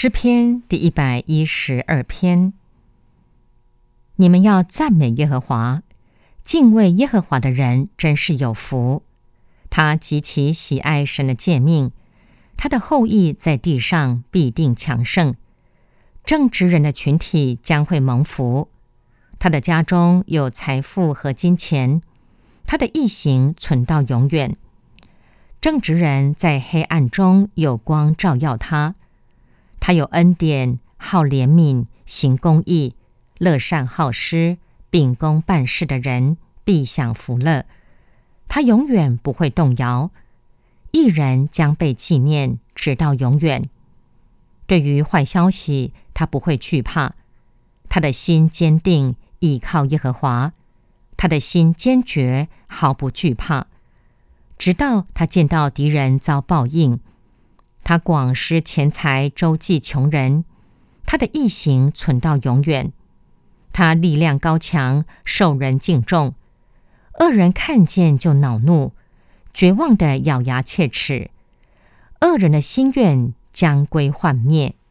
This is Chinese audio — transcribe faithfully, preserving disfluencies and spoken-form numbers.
诗篇第一百一十二篇。你们要赞美耶和华，敬畏耶和华的人真是有福。他极其喜爱神的诫命，他的后裔在地上必定强盛。正直人的群体将会蒙福，他的家中有财富和金钱，他的义行存到永远。正直人在黑暗中有光照耀他，他有恩典，好怜悯，行公义，乐善好施，秉公办事的人必享福乐。他永远不会动摇，义人将被纪念，直到永远。对于坏消息，他不会惧怕，他的心坚定，倚靠耶和华，他的心坚决，毫不惧怕，直到他见到敌人遭报应。他广施钱财，周济穷人，他的义行存到永远。他力量高强，受人敬重。恶人看见就恼怒，绝望地咬牙切齿。恶人的心愿将归幻灭。